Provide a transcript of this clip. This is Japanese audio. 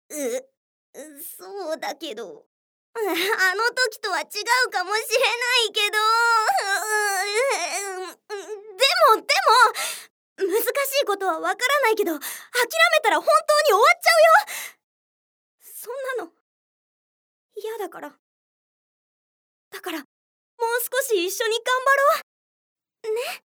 そうだけど、あの時とは違うかもしれないけど、でも難しいことはわからないけど、諦めたら本当に終わっちゃうよ。そんなの嫌だから。だからもう少し一緒に頑張ろうね。